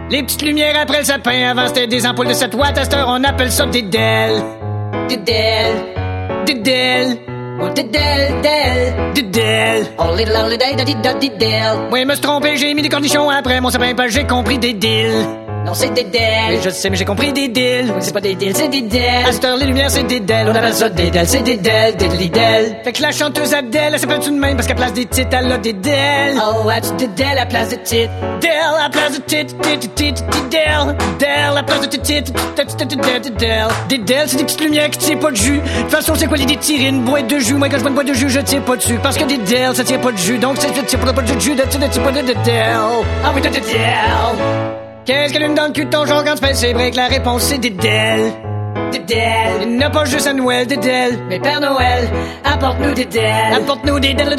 Les petites lumières après le sapin, avant c'était des ampoules de 7 watts, à cette heure on appelle ça des DEL. Des DEL. Des DEL. Oh, des DEL, DEL. Des DEL. Oh, little, little, little, little, DEL. Oui, me suis trompé, j'ai mis des cornichons après mon sapin, parce que j'ai compris des deals. Non, c'est des DEL. Je sais, mais j'ai compris des deals. Oui, c'est pas des deals, c'est des DEL. À cette heure, les lumières, c'est des DEL. On appelle ça des DEL, c'est des DEL, des DEL. Fait que la chanteuse Adèle, elle s'appelle tout de même parce qu'à place des titres, elle a des DEL. Oh, as-tu des DEL à place de titres? DEL à place de titres, DEL. DEL à place de titres, DEL. Des DEL, c'est des petites lumières qui tirent pas de jus. De toute façon, c'est quoi l'idée de tirer une boîte de jus? Moi, quand je bois une boîte de jus, je tire pas dessus. Parce que des DEL, ça tire pas de jus. Donc, c'est je tire pas de jus, de tire pas de DEL. Ah oui, de DEL. Qu'est-ce qu'elle me donne cul de ton genre quand tu fais ses breaks? La réponse c'est des DEL. Des DEL. Il n'a pas juste à Noël, des DEL. Mais Père Noël, apporte-nous des DEL. Apporte-nous des DEL.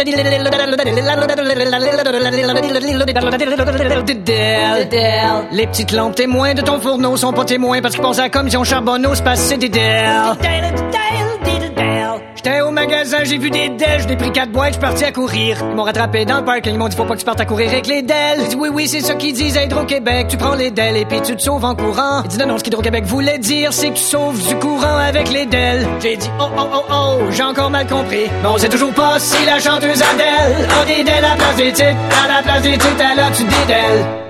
Des DEL. Les petites lampes témoins de ton fourneau sont pas témoins parce qu'ils pensent à la commission Charbonneau, c'est passé des DEL. J'étais au magasin, j'ai vu des DEL, j'ai pris 4 boîtes, je suis parti à courir. Ils m'ont rattrapé dans le parking, ils m'ont dit faut pas que tu partes à courir avec les DEL. J'ai dit oui, c'est ça qu'ils disent à Hydro-Québec, tu prends les DEL et puis tu te sauves en courant. Ils dit non, ce qu'Hydro-Québec voulait dire, c'est que tu sauves du courant avec les DEL. J'ai dit oh, j'ai encore mal compris. Mais on sait toujours pas si la chanteuse Adèle a des DEL à la place des titres. À la place des titres, elle a-tu des DEL?